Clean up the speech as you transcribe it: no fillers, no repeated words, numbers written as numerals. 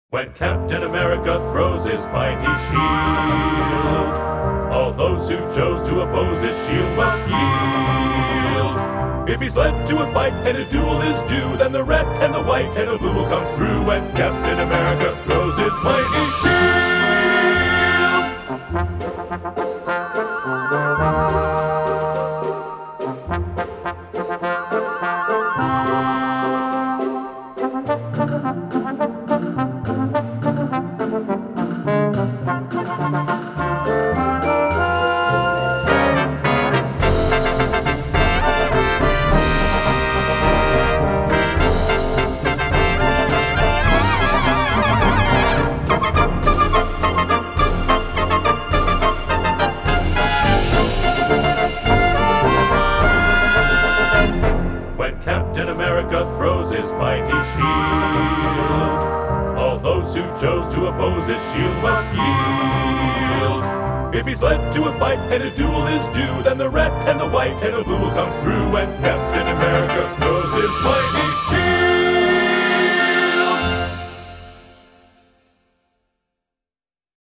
When Captain America throws his mighty shield, all those who chose to oppose his shield must yield. If he's led to a fight and a duel is due, then the red and the white and the blue will come through when Captain America throws his mighty shield. When Captain America throws his mighty shield, all those who chose to oppose his shield must yield. If he's led to a fight and a duel is due, then the red and the white and the blue will come through when Captain America throws his mighty shield.